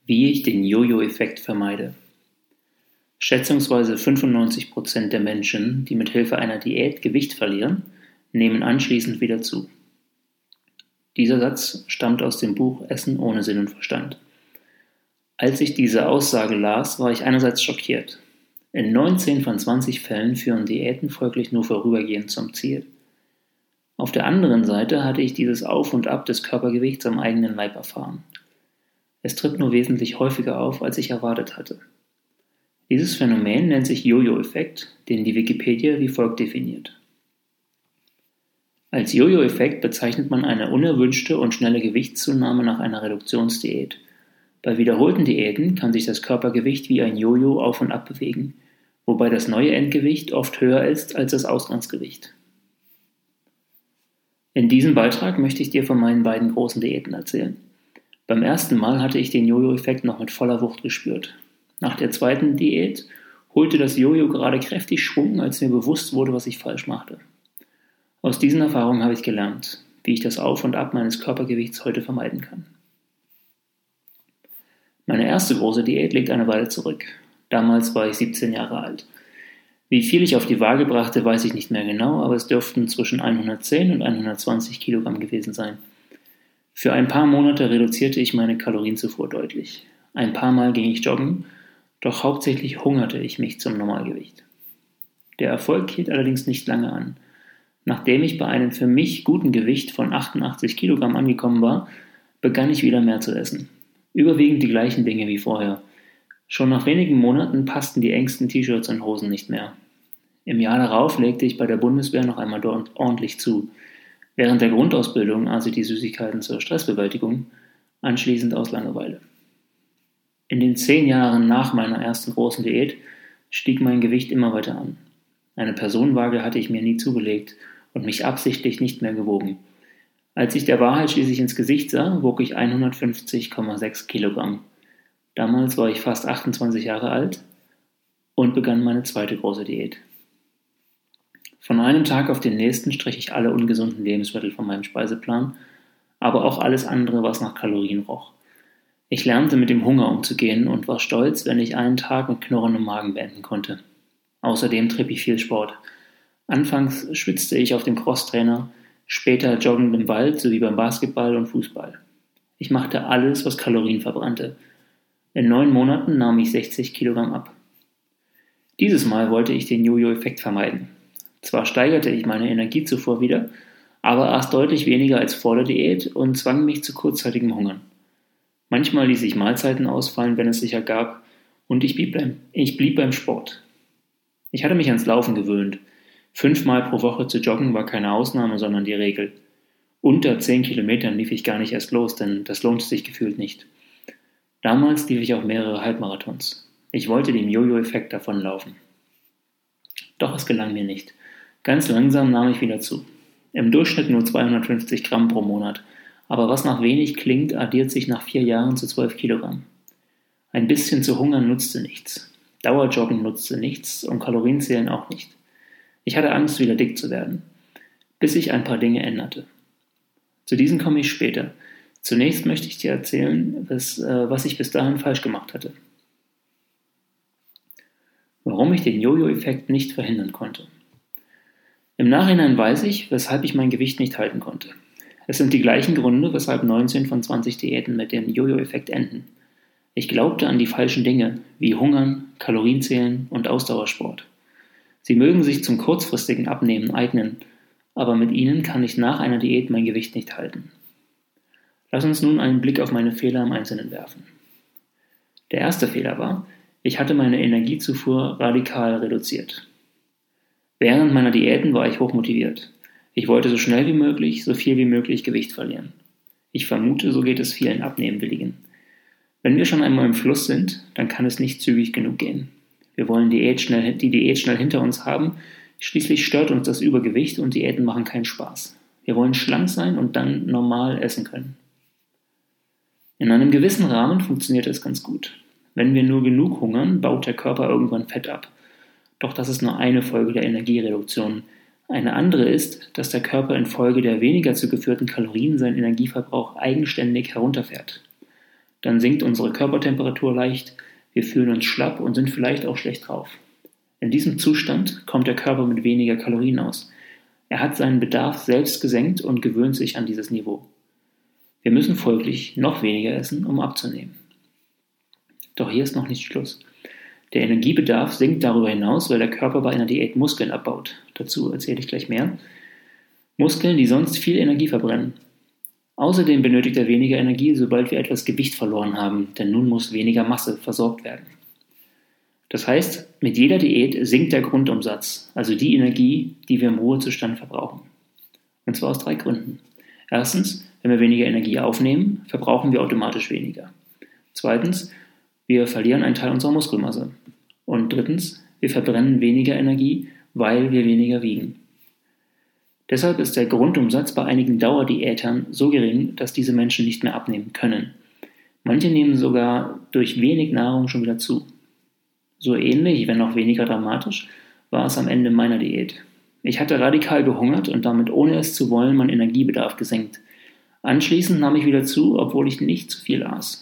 Wie ich den Jojo-Effekt vermeide. Schätzungsweise 95% der Menschen, die mit Hilfe einer Diät Gewicht verlieren, nehmen anschließend wieder zu. Dieser Satz stammt aus dem Buch Essen ohne Sinn und Verstand. Als ich diese Aussage las, war ich einerseits schockiert. In 19 von 20 Fällen führen Diäten folglich nur vorübergehend zum Ziel. Auf der anderen Seite hatte ich dieses Auf und Ab des Körpergewichts am eigenen Leib erfahren. Es tritt nur wesentlich häufiger auf, als ich erwartet hatte. Dieses Phänomen nennt sich Jojo-Effekt, den die Wikipedia wie folgt definiert. Als Jojo-Effekt bezeichnet man eine unerwünschte und schnelle Gewichtszunahme nach einer Reduktionsdiät. Bei wiederholten Diäten kann sich das Körpergewicht wie ein Jojo auf und ab bewegen, wobei das neue Endgewicht oft höher ist als das Ausgangsgewicht. In diesem Beitrag möchte ich dir von meinen beiden großen Diäten erzählen. Beim ersten Mal hatte ich den Jojo-Effekt noch mit voller Wucht gespürt. Nach der zweiten Diät holte das Jojo gerade kräftig Schwung, als mir bewusst wurde, was ich falsch machte. Aus diesen Erfahrungen habe ich gelernt, wie ich das Auf und Ab meines Körpergewichts heute vermeiden kann. Meine erste große Diät liegt eine Weile zurück. Damals war ich 17 Jahre alt. Wie viel ich auf die Waage brachte, weiß ich nicht mehr genau, aber es dürften zwischen 110 und 120 Kilogramm gewesen sein. Für ein paar Monate reduzierte ich meine Kalorienzufuhr deutlich. Ein paar Mal ging ich joggen, doch hauptsächlich hungerte ich mich zum Normalgewicht. Der Erfolg hielt allerdings nicht lange an. Nachdem ich bei einem für mich guten Gewicht von 88 Kilogramm angekommen war, begann ich wieder mehr zu essen. Überwiegend die gleichen Dinge wie vorher. Schon nach wenigen Monaten passten die engsten T-Shirts und Hosen nicht mehr. Im Jahr darauf legte ich bei der Bundeswehr noch einmal dort ordentlich zu. Während der Grundausbildung aß ich die Süßigkeiten zur Stressbewältigung, anschließend aus Langeweile. In den 10 Jahren nach meiner ersten großen Diät stieg mein Gewicht immer weiter an. Eine Personenwaage hatte ich mir nie zugelegt und mich absichtlich nicht mehr gewogen. Als ich der Wahrheit schließlich ins Gesicht sah, wog ich 150,6 Kilogramm. Damals war ich fast 28 Jahre alt und begann meine zweite große Diät. Von einem Tag auf den nächsten strich ich alle ungesunden Lebensmittel von meinem Speiseplan, aber auch alles andere, was nach Kalorien roch. Ich lernte mit dem Hunger umzugehen und war stolz, wenn ich einen Tag mit knurrendem Magen beenden konnte. Außerdem trieb ich viel Sport. Anfangs schwitzte ich auf dem Crosstrainer, später joggend im Wald sowie beim Basketball und Fußball. Ich machte alles, was Kalorien verbrannte. In 9 Monaten nahm ich 60 Kilogramm ab. Dieses Mal wollte ich den Jojo-Effekt vermeiden. Zwar steigerte ich meine Energiezufuhr wieder, aber aß deutlich weniger als vor der Diät und zwang mich zu kurzzeitigem Hungern. Manchmal ließ ich Mahlzeiten ausfallen, wenn es sich ergab, und ich blieb beim Sport. Ich hatte mich ans Laufen gewöhnt. 5 Mal pro Woche zu joggen war keine Ausnahme, sondern die Regel. Unter 10 Kilometern lief ich gar nicht erst los, denn das lohnte sich gefühlt nicht. Damals lief ich auch mehrere Halbmarathons. Ich wollte dem Jojo-Effekt davonlaufen. Doch es gelang mir nicht. Ganz langsam nahm ich wieder zu. Im Durchschnitt nur 250 Gramm pro Monat. Aber was nach wenig klingt, addiert sich nach 4 Jahren zu 12 Kilogramm. Ein bisschen zu hungern nutzte nichts. Dauerjoggen nutzte nichts und Kalorienzählen auch nicht. Ich hatte Angst, wieder dick zu werden, bis sich ein paar Dinge änderte. Zu diesen komme ich später. Zunächst möchte ich dir erzählen, was ich bis dahin falsch gemacht hatte. Warum ich den Jojo-Effekt nicht verhindern konnte. Im Nachhinein weiß ich, weshalb ich mein Gewicht nicht halten konnte. Es sind die gleichen Gründe, weshalb 19 von 20 Diäten mit dem Jojo-Effekt enden. Ich glaubte an die falschen Dinge, wie Hungern, Kalorienzählen und Ausdauersport. Sie mögen sich zum kurzfristigen Abnehmen eignen, aber mit ihnen kann ich nach einer Diät mein Gewicht nicht halten. Lass uns nun einen Blick auf meine Fehler im Einzelnen werfen. Der erste Fehler war, ich hatte meine Energiezufuhr radikal reduziert. Während meiner Diäten war ich hochmotiviert. Ich wollte so schnell wie möglich, so viel wie möglich Gewicht verlieren. Ich vermute, so geht es vielen Abnehmwilligen. Wenn wir schon einmal im Fluss sind, dann kann es nicht zügig genug gehen. Wir wollen die Diät schnell hinter uns haben, schließlich stört uns das Übergewicht und Diäten machen keinen Spaß. Wir wollen schlank sein und dann normal essen können. In einem gewissen Rahmen funktioniert es ganz gut. Wenn wir nur genug hungern, baut der Körper irgendwann Fett ab. Doch das ist nur eine Folge der Energiereduktion. Eine andere ist, dass der Körper infolge der weniger zugeführten Kalorien seinen Energieverbrauch eigenständig herunterfährt. Dann sinkt unsere Körpertemperatur leicht, wir fühlen uns schlapp und sind vielleicht auch schlecht drauf. In diesem Zustand kommt der Körper mit weniger Kalorien aus. Er hat seinen Bedarf selbst gesenkt und gewöhnt sich an dieses Niveau. Wir müssen folglich noch weniger essen, um abzunehmen. Doch hier ist noch nicht Schluss. Der Energiebedarf sinkt darüber hinaus, weil der Körper bei einer Diät Muskeln abbaut. Dazu erzähle ich gleich mehr. Muskeln, die sonst viel Energie verbrennen. Außerdem benötigt er weniger Energie, sobald wir etwas Gewicht verloren haben, denn nun muss weniger Masse versorgt werden. Das heißt, mit jeder Diät sinkt der Grundumsatz, also die Energie, die wir im Ruhezustand verbrauchen. Und zwar aus 3 Gründen. Erstens, wenn wir weniger Energie aufnehmen, verbrauchen wir automatisch weniger. Zweitens, wir verlieren einen Teil unserer Muskelmasse. Und drittens, wir verbrennen weniger Energie, weil wir weniger wiegen. Deshalb ist der Grundumsatz bei einigen Dauerdiätern so gering, dass diese Menschen nicht mehr abnehmen können. Manche nehmen sogar durch wenig Nahrung schon wieder zu. So ähnlich, wenn auch weniger dramatisch, war es am Ende meiner Diät. Ich hatte radikal gehungert und damit ohne es zu wollen meinen Energiebedarf gesenkt. Anschließend nahm ich wieder zu, obwohl ich nicht zu viel aß.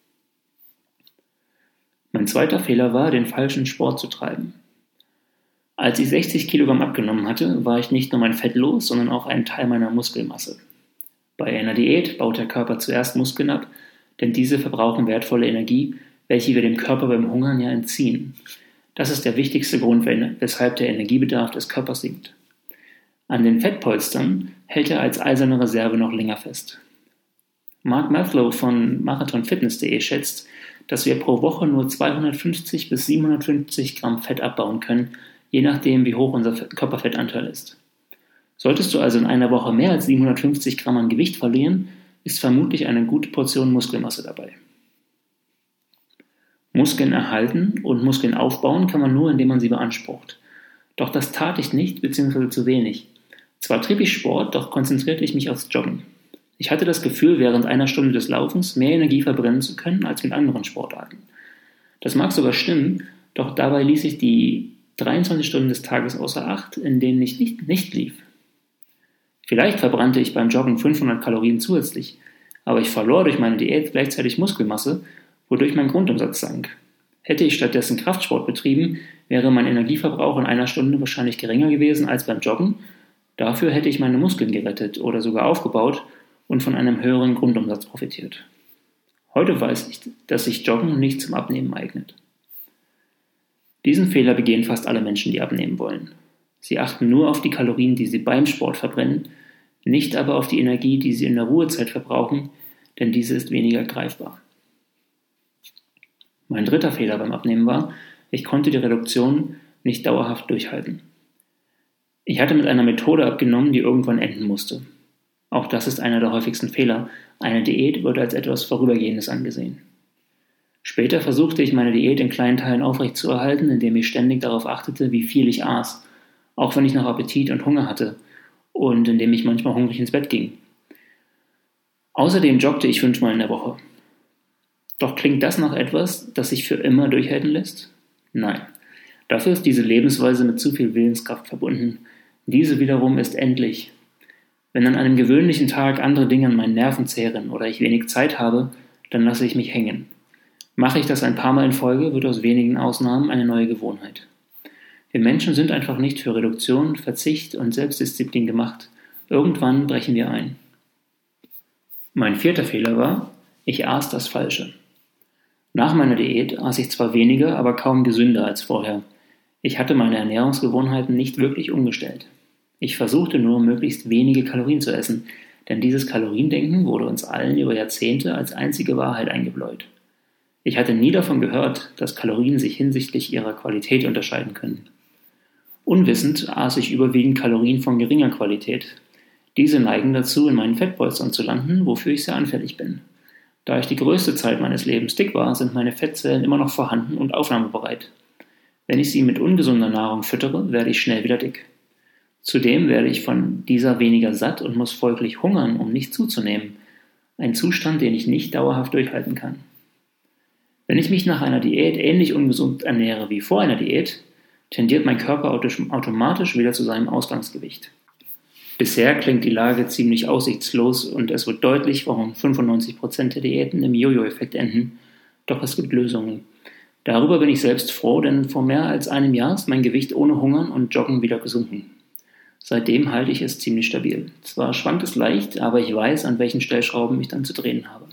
Mein zweiter Fehler war, den falschen Sport zu treiben. Als ich 60 Kilogramm abgenommen hatte, war ich nicht nur mein Fett los, sondern auch einen Teil meiner Muskelmasse. Bei einer Diät baut der Körper zuerst Muskeln ab, denn diese verbrauchen wertvolle Energie, welche wir dem Körper beim Hungern ja entziehen. Das ist der wichtigste Grund, weshalb der Energiebedarf des Körpers sinkt. An den Fettpolstern hält er als eiserne Reserve noch länger fest. Mark Mathlow von marathonfitness.de schätzt, dass wir pro Woche nur 250 bis 750 Gramm Fett abbauen können, je nachdem, wie hoch unser Körperfettanteil ist. Solltest du also in einer Woche mehr als 750 Gramm an Gewicht verlieren, ist vermutlich eine gute Portion Muskelmasse dabei. Muskeln erhalten und Muskeln aufbauen kann man nur, indem man sie beansprucht. Doch das tat ich nicht bzw. zu wenig. Zwar trieb ich Sport, doch konzentrierte ich mich aufs Joggen. Ich hatte das Gefühl, während einer Stunde des Laufens mehr Energie verbrennen zu können als mit anderen Sportarten. Das mag sogar stimmen, doch dabei ließ ich die 23 Stunden des Tages außer Acht, in denen ich nicht lief. Vielleicht verbrannte ich beim Joggen 500 Kalorien zusätzlich, aber ich verlor durch meine Diät gleichzeitig Muskelmasse, wodurch mein Grundumsatz sank. Hätte ich stattdessen Kraftsport betrieben, wäre mein Energieverbrauch in einer Stunde wahrscheinlich geringer gewesen als beim Joggen. Dafür hätte ich meine Muskeln gerettet oder sogar aufgebaut und von einem höheren Grundumsatz profitiert. Heute weiß ich, dass sich Joggen nicht zum Abnehmen eignet. Diesen Fehler begehen fast alle Menschen, die abnehmen wollen. Sie achten nur auf die Kalorien, die sie beim Sport verbrennen, nicht aber auf die Energie, die sie in der Ruhezeit verbrauchen, denn diese ist weniger greifbar. Mein dritter Fehler beim Abnehmen war, ich konnte die Reduktion nicht dauerhaft durchhalten. Ich hatte mit einer Methode abgenommen, die irgendwann enden musste. Auch das ist einer der häufigsten Fehler. Eine Diät wird als etwas Vorübergehendes angesehen. Später versuchte ich meine Diät in kleinen Teilen aufrechtzuerhalten, indem ich ständig darauf achtete, wie viel ich aß, auch wenn ich noch Appetit und Hunger hatte und indem ich manchmal hungrig ins Bett ging. Außerdem joggte ich 5-mal in der Woche. Doch klingt das nach etwas, das sich für immer durchhalten lässt? Nein. Dafür ist diese Lebensweise mit zu viel Willenskraft verbunden. Diese wiederum ist endlich. Wenn an einem gewöhnlichen Tag andere Dinge an meinen Nerven zehren oder ich wenig Zeit habe, dann lasse ich mich hängen. Mache ich das ein paar Mal in Folge, wird aus wenigen Ausnahmen eine neue Gewohnheit. Wir Menschen sind einfach nicht für Reduktion, Verzicht und Selbstdisziplin gemacht. Irgendwann brechen wir ein. Mein vierter Fehler war, ich aß das Falsche. Nach meiner Diät aß ich zwar weniger, aber kaum gesünder als vorher. Ich hatte meine Ernährungsgewohnheiten nicht wirklich umgestellt. Ich versuchte nur, möglichst wenige Kalorien zu essen, denn dieses Kaloriendenken wurde uns allen über Jahrzehnte als einzige Wahrheit eingebläut. Ich hatte nie davon gehört, dass Kalorien sich hinsichtlich ihrer Qualität unterscheiden können. Unwissend aß ich überwiegend Kalorien von geringer Qualität. Diese neigen dazu, in meinen Fettpolstern zu landen, wofür ich sehr anfällig bin. Da ich die größte Zeit meines Lebens dick war, sind meine Fettzellen immer noch vorhanden und aufnahmebereit. Wenn ich sie mit ungesunder Nahrung füttere, werde ich schnell wieder dick. Zudem werde ich von dieser weniger satt und muss folglich hungern, um nicht zuzunehmen. Ein Zustand, den ich nicht dauerhaft durchhalten kann. Wenn ich mich nach einer Diät ähnlich ungesund ernähre wie vor einer Diät, tendiert mein Körper automatisch wieder zu seinem Ausgangsgewicht. Bisher klingt die Lage ziemlich aussichtslos und es wird deutlich, warum 95% der Diäten im Jojo-Effekt enden. Doch es gibt Lösungen. Darüber bin ich selbst froh, denn vor mehr als einem Jahr ist mein Gewicht ohne Hungern und Joggen wieder gesunken. Seitdem halte ich es ziemlich stabil. Zwar schwankt es leicht, aber ich weiß, an welchen Stellschrauben ich dann zu drehen habe.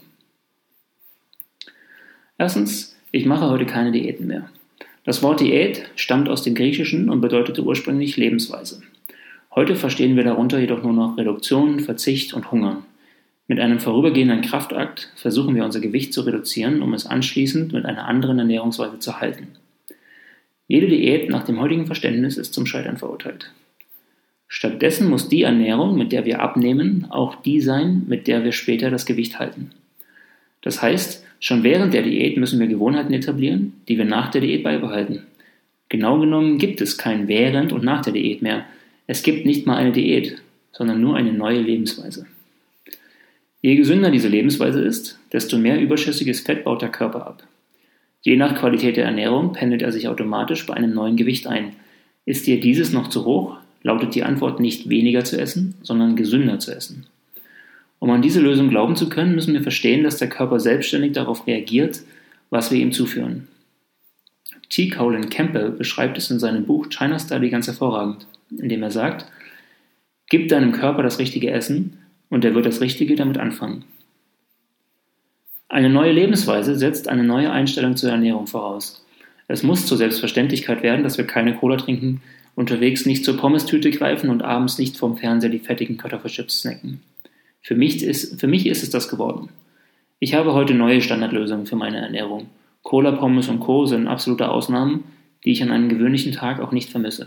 Erstens, ich mache heute keine Diäten mehr. Das Wort Diät stammt aus dem Griechischen und bedeutete ursprünglich Lebensweise. Heute verstehen wir darunter jedoch nur noch Reduktion, Verzicht und Hungern. Mit einem vorübergehenden Kraftakt versuchen wir unser Gewicht zu reduzieren, um es anschließend mit einer anderen Ernährungsweise zu halten. Jede Diät nach dem heutigen Verständnis ist zum Scheitern verurteilt. Stattdessen muss die Ernährung, mit der wir abnehmen, auch die sein, mit der wir später das Gewicht halten. Das heißt, schon während der Diät müssen wir Gewohnheiten etablieren, die wir nach der Diät beibehalten. Genau genommen gibt es kein während und nach der Diät mehr. Es gibt nicht mal eine Diät, sondern nur eine neue Lebensweise. Je gesünder diese Lebensweise ist, desto mehr überschüssiges Fett baut der Körper ab. Je nach Qualität der Ernährung pendelt er sich automatisch bei einem neuen Gewicht ein. Ist dir dieses noch zu hoch, lautet die Antwort nicht weniger zu essen, sondern gesünder zu essen. Um an diese Lösung glauben zu können, müssen wir verstehen, dass der Körper selbstständig darauf reagiert, was wir ihm zuführen. T. Colin Campbell beschreibt es in seinem Buch China Study ganz hervorragend, indem er sagt: Gib deinem Körper das richtige Essen und er wird das Richtige damit anfangen. Eine neue Lebensweise setzt eine neue Einstellung zur Ernährung voraus. Es muss zur Selbstverständlichkeit werden, dass wir keine Cola trinken, unterwegs nicht zur Pommes-Tüte greifen und abends nicht vorm Fernseher die fettigen Kartoffelchips snacken. Für mich ist es das geworden. Ich habe heute neue Standardlösungen für meine Ernährung. Cola, Pommes und Co. sind absolute Ausnahmen, die ich an einem gewöhnlichen Tag auch nicht vermisse.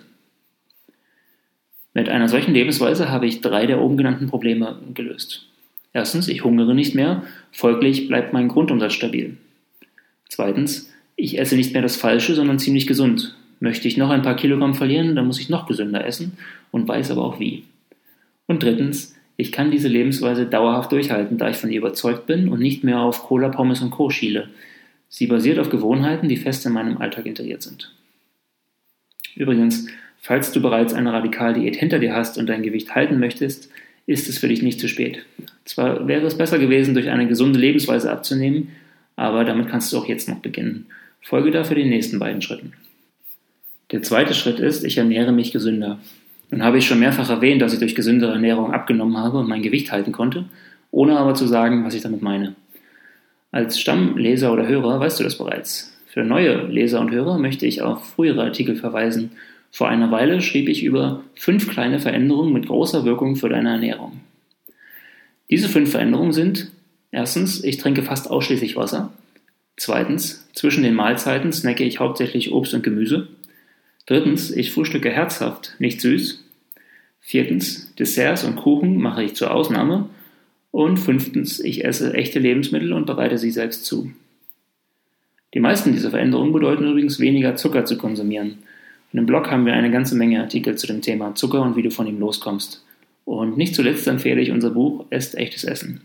Mit einer solchen Lebensweise habe ich 3 der oben genannten Probleme gelöst. Erstens, ich hungere nicht mehr, folglich bleibt mein Grundumsatz stabil. Zweitens, ich esse nicht mehr das Falsche, sondern ziemlich gesund. Möchte ich noch ein paar Kilogramm verlieren, dann muss ich noch gesünder essen und weiß aber auch wie. Und drittens, ich kann diese Lebensweise dauerhaft durchhalten, da ich von ihr überzeugt bin und nicht mehr auf Cola, Pommes und Co. schiele. Sie basiert auf Gewohnheiten, die fest in meinem Alltag integriert sind. Übrigens, falls du bereits eine Radikaldiät hinter dir hast und dein Gewicht halten möchtest, ist es für dich nicht zu spät. Zwar wäre es besser gewesen, durch eine gesunde Lebensweise abzunehmen, aber damit kannst du auch jetzt noch beginnen. Folge dafür den nächsten beiden Schritten. Der zweite Schritt ist, ich ernähre mich gesünder. Nun habe ich schon mehrfach erwähnt, dass ich durch gesündere Ernährung abgenommen habe und mein Gewicht halten konnte, ohne aber zu sagen, was ich damit meine. Als Stammleser oder Hörer weißt du das bereits. Für neue Leser und Hörer möchte ich auf frühere Artikel verweisen. Vor einer Weile schrieb ich über 5 kleine Veränderungen mit großer Wirkung für deine Ernährung. Diese 5 Veränderungen sind: Erstens, ich trinke fast ausschließlich Wasser. Zweitens, zwischen den Mahlzeiten snacke ich hauptsächlich Obst und Gemüse. Drittens, ich frühstücke herzhaft, nicht süß. Viertens, Desserts und Kuchen mache ich zur Ausnahme. Und 5. ich esse echte Lebensmittel und bereite sie selbst zu. Die meisten dieser Veränderungen bedeuten übrigens weniger Zucker zu konsumieren. Und im Blog haben wir eine ganze Menge Artikel zu dem Thema Zucker und wie du von ihm loskommst. Und nicht zuletzt empfehle ich unser Buch Esst echtes Essen.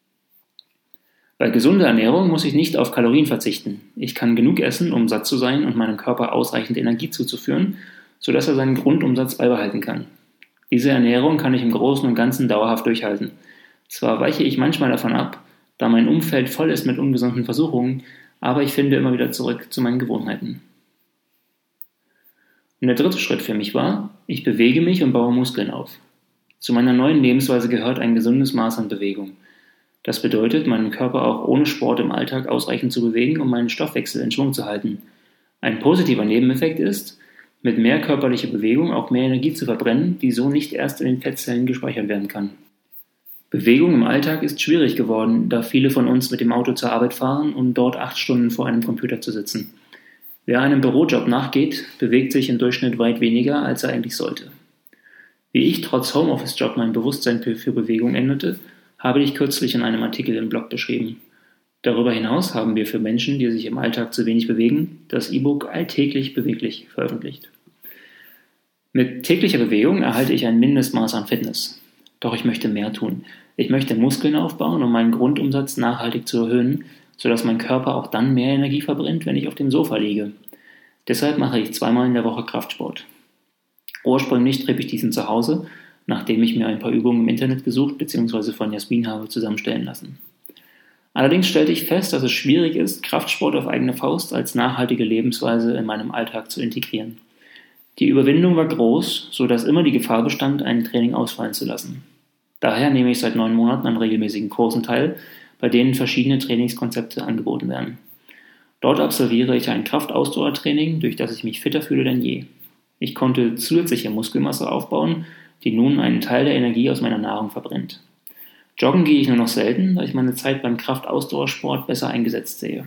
Bei gesunder Ernährung muss ich nicht auf Kalorien verzichten. Ich kann genug essen, um satt zu sein und meinem Körper ausreichend Energie zuzuführen, sodass er seinen Grundumsatz beibehalten kann. Diese Ernährung kann ich im Großen und Ganzen dauerhaft durchhalten. Zwar weiche ich manchmal davon ab, da mein Umfeld voll ist mit ungesunden Versuchungen, aber ich finde immer wieder zurück zu meinen Gewohnheiten. Und der dritte Schritt für mich war, ich bewege mich und baue Muskeln auf. Zu meiner neuen Lebensweise gehört ein gesundes Maß an Bewegung. Das bedeutet, meinen Körper auch ohne Sport im Alltag ausreichend zu bewegen, um meinen Stoffwechsel in Schwung zu halten. Ein positiver Nebeneffekt ist, mit mehr körperlicher Bewegung auch mehr Energie zu verbrennen, die so nicht erst in den Fettzellen gespeichert werden kann. Bewegung im Alltag ist schwierig geworden, da viele von uns mit dem Auto zur Arbeit fahren, um dort 8 Stunden vor einem Computer zu sitzen. Wer einem Bürojob nachgeht, bewegt sich im Durchschnitt weit weniger, als er eigentlich sollte. Wie ich trotz Homeoffice-Job mein Bewusstsein für Bewegung änderte, habe ich kürzlich in einem Artikel im Blog beschrieben. Darüber hinaus haben wir für Menschen, die sich im Alltag zu wenig bewegen, das E-Book Alltäglich beweglich veröffentlicht. Mit täglicher Bewegung erhalte ich ein Mindestmaß an Fitness. Doch ich möchte mehr tun. Ich möchte Muskeln aufbauen, um meinen Grundumsatz nachhaltig zu erhöhen, sodass mein Körper auch dann mehr Energie verbrennt, wenn ich auf dem Sofa liege. Deshalb mache ich 2-mal in der Woche Kraftsport. Ursprünglich trieb ich diesen zu Hause, nachdem ich mir ein paar Übungen im Internet gesucht bzw. von Jasmin habe zusammenstellen lassen. Allerdings stellte ich fest, dass es schwierig ist, Kraftsport auf eigene Faust als nachhaltige Lebensweise in meinem Alltag zu integrieren. Die Überwindung war groß, so dass immer die Gefahr bestand, ein Training ausfallen zu lassen. Daher nehme ich seit 9 Monaten an regelmäßigen Kursen teil, bei denen verschiedene Trainingskonzepte angeboten werden. Dort absolviere ich ein Kraftausdauertraining, durch das ich mich fitter fühle denn je. Ich konnte zusätzliche Muskelmasse aufbauen, die nun einen Teil der Energie aus meiner Nahrung verbrennt. Joggen gehe ich nur noch selten, da ich meine Zeit beim Kraftausdauersport besser eingesetzt sehe.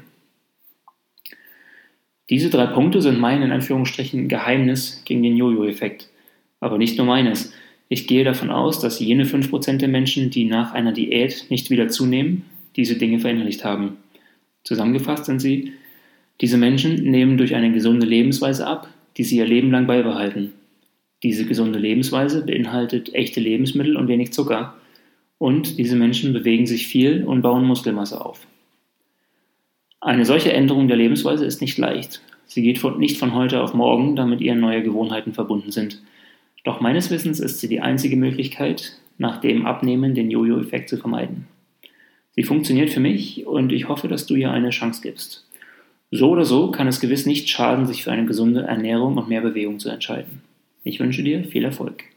Diese 3 Punkte sind mein in Anführungsstrichen Geheimnis gegen den Jojo-Effekt. Aber nicht nur meines. Ich gehe davon aus, dass jene 5% der Menschen, die nach einer Diät nicht wieder zunehmen, diese Dinge verinnerlicht haben. Zusammengefasst sind sie: Diese Menschen nehmen durch eine gesunde Lebensweise ab, die sie ihr Leben lang beibehalten. Diese gesunde Lebensweise beinhaltet echte Lebensmittel und wenig Zucker. Und diese Menschen bewegen sich viel und bauen Muskelmasse auf. Eine solche Änderung der Lebensweise ist nicht leicht. Sie geht nicht von heute auf morgen, da mit ihr neue Gewohnheiten verbunden sind. Doch meines Wissens ist sie die einzige Möglichkeit, nach dem Abnehmen den Jojo-Effekt zu vermeiden. Sie funktioniert für mich und ich hoffe, dass du ihr eine Chance gibst. So oder so kann es gewiss nicht schaden, sich für eine gesunde Ernährung und mehr Bewegung zu entscheiden. Ich wünsche dir viel Erfolg.